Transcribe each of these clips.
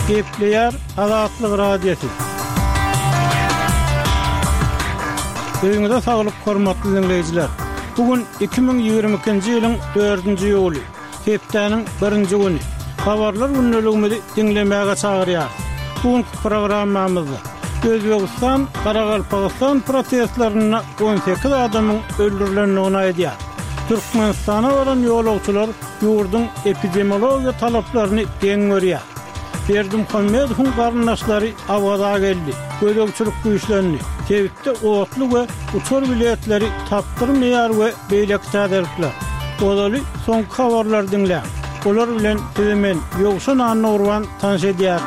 Gepleyer Azatlyk Radiosu. Öňüňizde saglyk, hormatly dinleýijiler. Bugün 2022-nji ýylyň 4-nji ýuly, hepdeniň 1-nji güni. Habarlar günneligimizi dinlemäge çagyrýar. Bugünkü programmamyzda Özbegistan, Garagalpagystan protestlerine 18 adamyň öldürilendigini aýdýar. Türkmenistana baran ýolagçylar ýurdun epidemiologiýa talaplaryny deň görýär. Berdimuhammedowyň garyndaşlary awada geldi. Gödökçülük güýçlerini, tebitde otly we uçur biletleri tapdyrmaýar we beýlek täderikler. Olaly soňky habarlar dinlä. Olar bilen hemen ýogşan anurwan tanış edýär.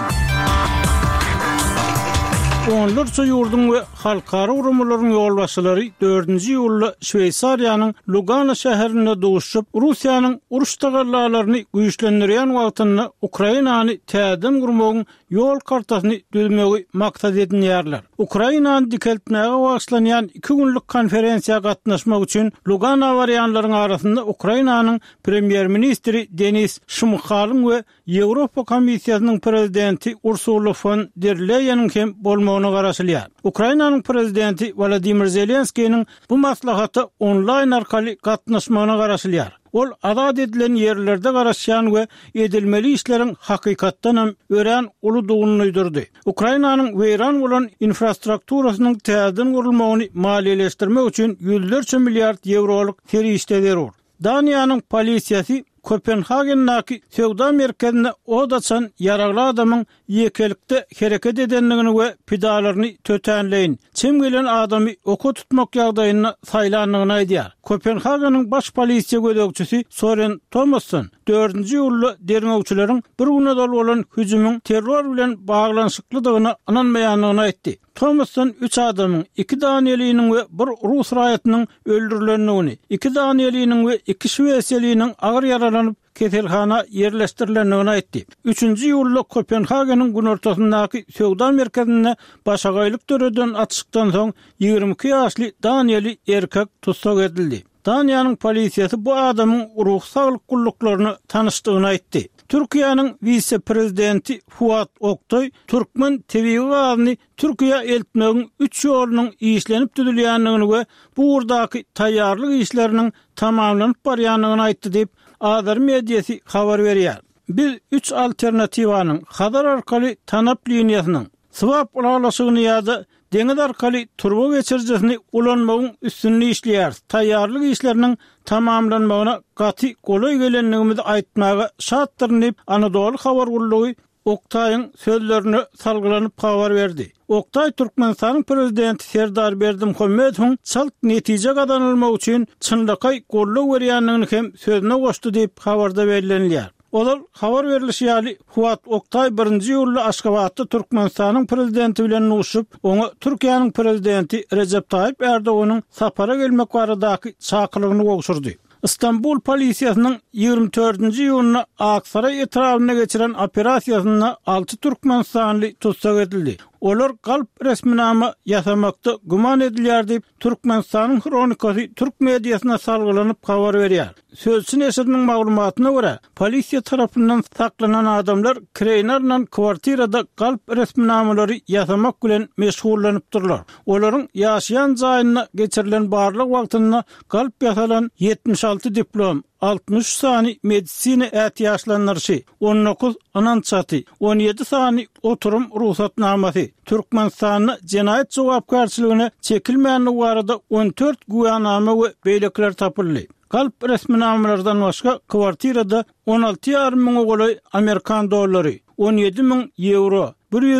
Onlarca ýurdun we halkara urumlaryň ýolbaşçylary 4-nji ýylda Şweýsariýanyň Lugano şäherinde duşup, Russiýanyň uruş tagarlalaryny güýçlendirýän wagtynda Ukrainany täzeden gurmagyň ýol kartasyny düzmegi maksat edinýärler. Ukrainany dikeltmäge başlanýan 2 günlük konferensiýa gatnaşmak üçin Lugano barýanlaryň arasynda Ukrainanyň premier ministri Denis Şmyhalyň we Ýewropa Komissiýasynyň prezidenti Ursula von der Leyen'in hem bolmagyny garaşylýar. Ukrainanyň prezidenti Volodymyr Zelenskiýiň bu maslahaty onlaýn arkaly gatnaşmagyna garaşylýar. Ol azad edilen yerlerde garaşýan we edilmeli işleriň hakykatdan hem ören uludygyny uydurdy. Ukrainanyň weýran bolan infrastrukturasynyň täzeden gurulmagyny maliýeleşdirmek üçin ýüzlerçe milliard ýewroluk terişde berýär. Daniýanyň polisiýasy Kopenhagen'daki Söwda merkezinde odaçan yaraglı adamın yekelikte hareket edenligini we pidalaryny tötenleýin. Çim gelen adamy oku tutmak ýagdaýyna saýlanlygyny aýdýar. Kopenhagenyň baş polisiýa gödökçüsi Soren Thomasson 4-nji ýylda dermegçileriň bir güne dol bolan hüjümüň terror bilen baglanşyklydygyny ananmaýanlygyny aýtdy. Thomasson 3 adamyň 2 Daniýeliniň we 1 Rus raýatynyň öldürilendigini, 2 Daniýeliniň we 2 Şweýsariyanyň agyr yaralanyp keselhana yerleşdirilendigini aýtdy. 3-nji ýylda Kopenhagenyň gün ortasyndaky Söwda merkezinde başagaýlyk töreden atışykdan soň 22 ýaşly Daniýeli erkek tutsak edildi. Daniýanyň polisiýasy bu adamyň ruh saglyk gulluklarını tanışdygyny aýtdy. Türkiýanyň vice-prezidenti Fuat Oktay, Türkmen TV-ni Türkiýe eltmegiň 3 ýolunyň işlenip düzülýändigini we bu urdaky taýýarlyk işleriniň tamamlanyp barýanlygyny aýtdy diýip Azar mediýasy habar berýär. Biz 3 alternatiwanyň Hadar arkaly tanap liniýasynyň swap ulaşygyny ýa-da deňiz arkaly turbo geçirjesini ulanmagyň üstünni işleýär. Taýýarlyk işleriniň tamamlanmagyna gaty golay gelenligimizi aýtmaga şartdyryp Anadolu habar gullugy Oktay'ın sözlerini salgılanıp haber verdi. Oktay Türkmenistanyň prezidenti Serdar Berdimuhammedowyň çalt netije gadanylmak üçin çynlykay golluk berýänligini hem sözüne goşdy diýip habarda belirlenýär. Olar habar berilişi ýaly Fuat Oktay 1-nji ýylda Aşgabatda Türkmenistanyň prezidenti bilen nuşup, oňa Türkiýanyň prezidenti Recep Tayyip Erdoğanyň sapara gelmek baradaky çakylygyny gowşurdy. İstanbul polisiýasynyň 24-nji ýylyna Aksaray etrawyna geçiren operasiýasyna 6 Türkmenistanly tutsak edildi. Olar galp resminama ýasamakda guman edilýär diýip Türkmenistanyň kronikasy Türk mediýasyna salgylanyp habar berýär. Sözçü neşriniň maglumatyna görä, polisiýa tarapyndan saklanan adamlar kreýnarlan kwartirada galp resminamalary ýasamak bilen meşgullanypdyrlar. Olaryň ýaşaýan jaýyna geçirilen barlyk wagtynda galp ýasalan 76 diplom, 60 sani medisina ätiýaşlanýary, 19 anançaty, 17 sani oturum ruhsatnamasy, Türkmenistanyň jenaýet jogapkarçylygyna çekilmänligi barada 14 guýanama we beýlekler tapyldy. Galp resminamalardan başga kwartirada 16,5 miň golay Amerikan dollary, 17 miň euro,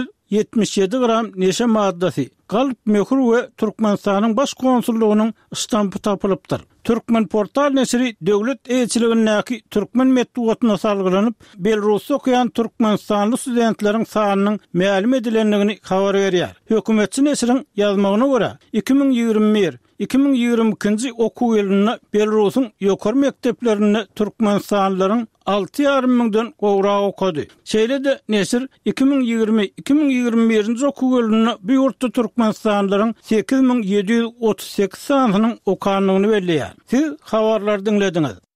177 gram neşe maddasy, galp möhür we Türkmenistanyň baş konsullugynyň stampy tapylypdyr. Türkmen portal neşri döwlet elçiligindäki Türkmen medeniýetyna salgylanyp, Belarusda okuyan Türkmenistanly studentleriň sanynyň ma'lum edilenligini habar berýär. Hökümetçi neşriň ýazmagyna görä, 2021-2022 okuw ýylyna Belarusyň ýokary mekteplerinde Türkmenistanlylaryň 6,5 miňden gowrak okudy. Şeýle-de neşir 2020-2021 okuw ýylyna bu ýurtda Türkmenistanlylaryň 8738 sanynyň okanlygyny belleýär. Siz habarlar dinlediňiz.